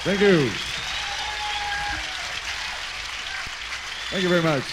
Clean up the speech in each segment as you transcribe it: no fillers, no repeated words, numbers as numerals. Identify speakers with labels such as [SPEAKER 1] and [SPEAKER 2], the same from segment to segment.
[SPEAKER 1] Thank you. Thank you very much.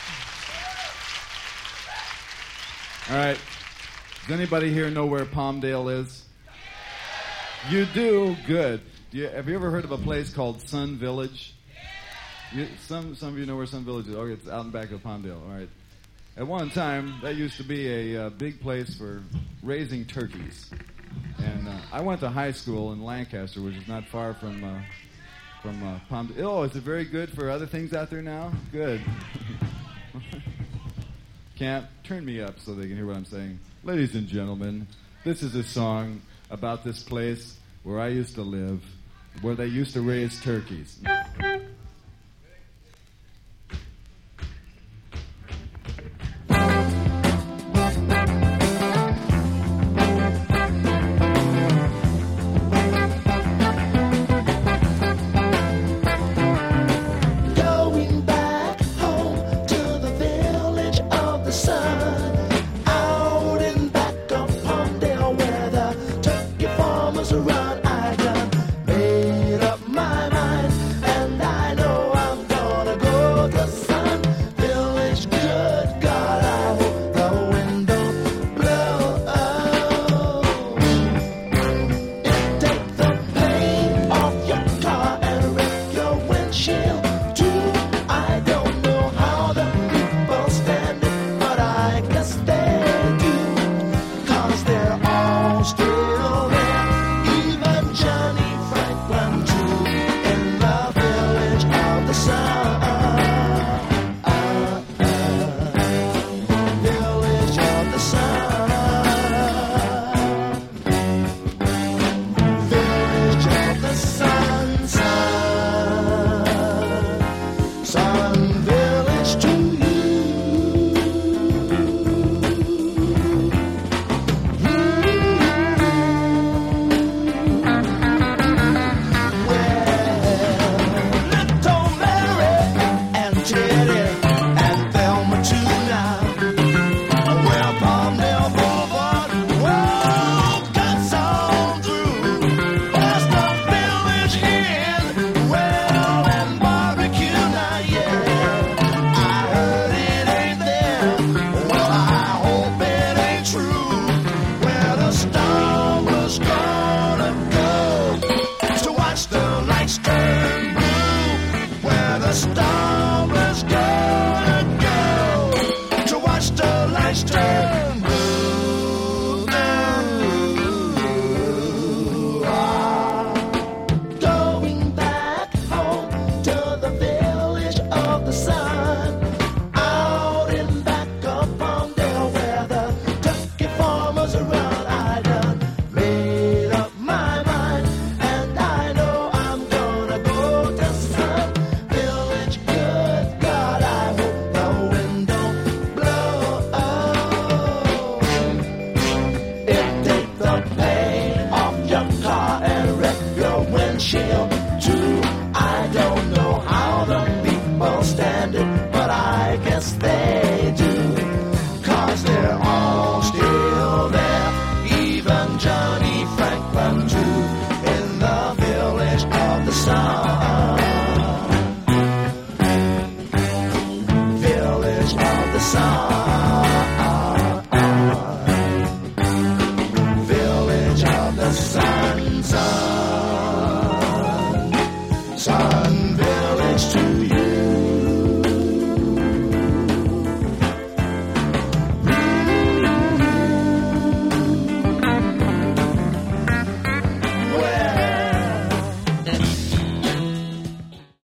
[SPEAKER 1] All right. Does anybody here know where Palmdale is? You do? Good. Have you ever heard of a place called Sun Village? Some of you know where Sun Village is. Oh, it's out in back of Palmdale. All right. At one time, that used to be a big place for raising turkeys. And I went to high school in Lancaster, which is not far from Palmdale. Oh, is it very good for other things out there now? Good. Can't turn me up so they can hear what I'm saying. Ladies and gentlemen, this is a song about this place where I used to live, where they used to raise turkeys.
[SPEAKER 2] Out in back of Palmdale where the turkey farmers run.